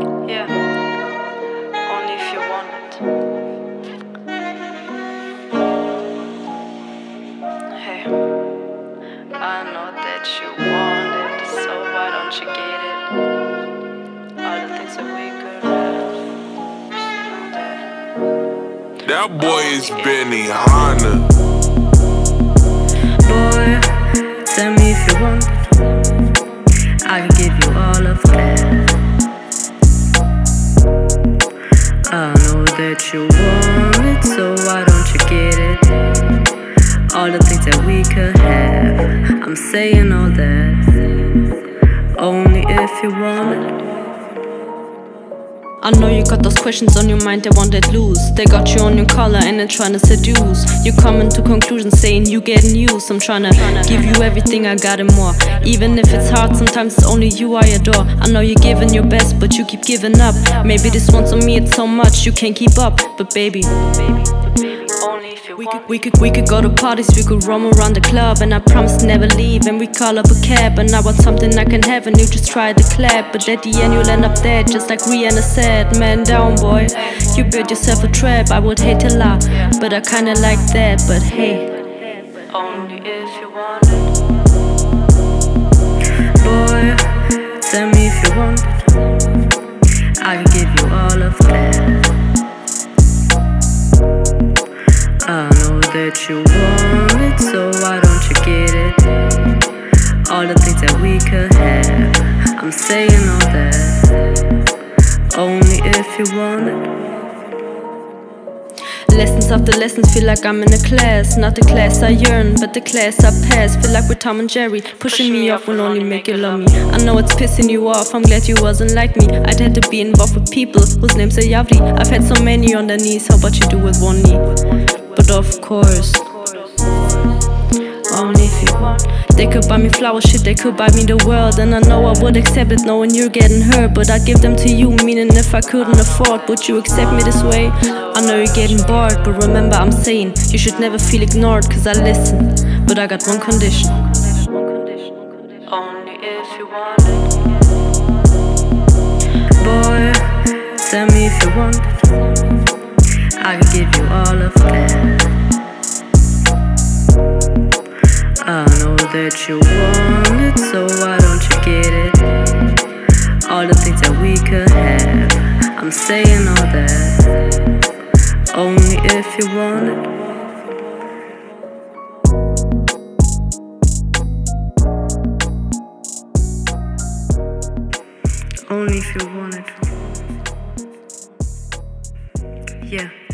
Yeah, only if you want it. Hey, I know that you want it, so why don't you get it? All the things that we could have, you know that. That boy is Benny Hanna. Boy, tell me if you want it, I can give you all of that. I know that you want it, so why don't you get it? All the things that we could have, I'm saying all that, only if you want it. I know you got those questions on your mind, they won't let loose. They got you on your collar and they're trying to seduce. You coming to conclusions saying you getting used. I'm trying to give you everything, I got and more. Even if it's hard, sometimes it's only you I adore. I know you're giving your best, but you keep giving up. Maybe this one's on me, it's so much you can't keep up. But baby, only if you want. We could go to parties, we could roam around the club, and I promise never leave. And we call up a cab, and I want something I can have, and you just try to clap. But at the end you'll end up dead, just like Rihanna said. Man down, boy, you built yourself a trap. I would hate to lie, but I kinda like that. But hey, only if you want it. Boy, tell me if you want it, I can give you all of that. I know that you want it, so why don't you get it? All the things that we could have, I'm saying all that, only if you want it. Lessons after lessons, feel like I'm in a class. Not the class I yearn, but the class I pass. Feel like we're Tom and Jerry, pushing me off will only make you love me. I know it's pissing you off, I'm glad you wasn't like me. I'd had to be involved with people whose names are Yavli. I've had so many on their knees, how about you do with one knee? But of course, only if you want. They could buy me flowers, shit, they could buy me the world. And I know I would accept it knowing you're getting hurt, but I'd give them to you, meaning if I couldn't afford, would you accept me this way? I know you're getting bored, but remember I'm saying you should never feel ignored, cause I listen. But I got one condition, only if you want it. Boy, tell me if you want it, I can give you all of that. I know that you want it, so why don't you get it? All the things that we could have, I'm saying all that, only if you want it. Only if you want it. Yeah.